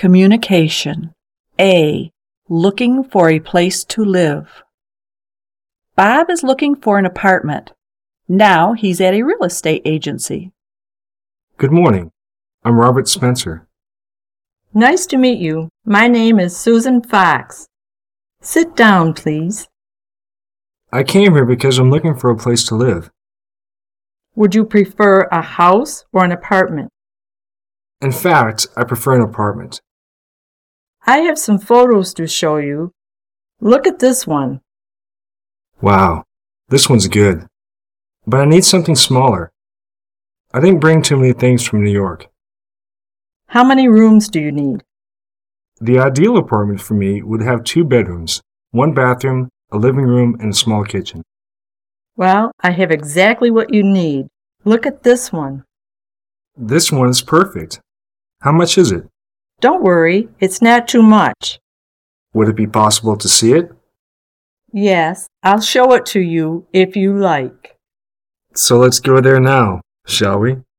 Communication. A. Looking for a place to live. Bob is looking for an apartment. Now he's at a real estate agency. Good morning. I'm Robert Spencer. Nice to meet you. My name is Susan Fox. Sit down, please. I came here because I'm looking for a place to live. Would you prefer a house or an apartment? In fact, I prefer an apartment. I have some photos to show you. Look at this one. Wow, this one's good. But I need something smaller. I didn't bring too many things from New York. How many rooms do you need? The ideal apartment for me would have 2 bedrooms, 1 bathroom, a living room, and a small kitchen. Well, I have exactly what you need. Look at this one. This one is perfect. How much is it? Don't worry, it's not too much. Would it be possible to see it? Yes, I'll show it to you if you like. So let's go there now, shall we?